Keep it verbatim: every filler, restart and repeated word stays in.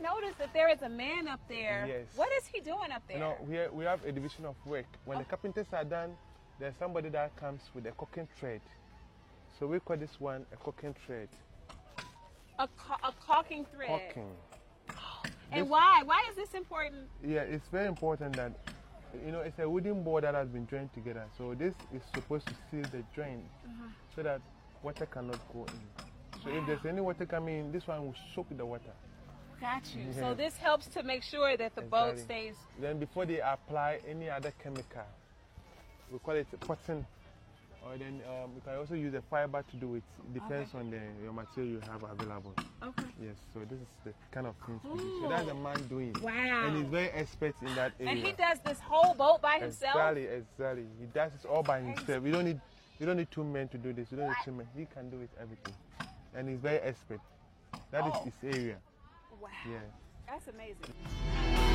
noticed that there is a man up there. Yes. What is he doing up there? You know, we, we have a division of work. When oh. the carpenters are done, there's somebody that comes with a caulking thread. So we call this one a caulking thread. A, ca a caulking thread? Caulking. And this, why? Why is this important? Yeah, it's very important that, you know, it's a wooden board that has been joined together. So this is supposed to seal the joint uh-huh. so that water cannot go in. So wow. if there's any water coming in, this one will soak the water. Got you. Yeah. So this helps to make sure that the exactly. boat stays. Then before they apply any other chemical, we call it potting. Or then um, you can also use a fiber to do it. It depends okay. on the your material you have available. Okay. Yes, so this is the kind of things we do. So that's a man doing. Wow. And he's very expert in that area. And he does this whole boat by himself? Exactly, exactly. He does this all by himself. You don't need you don't need two men to do this. You don't need two men. He can do it everything. And he's very expert. That oh. is his area. Wow. Yeah. That's amazing.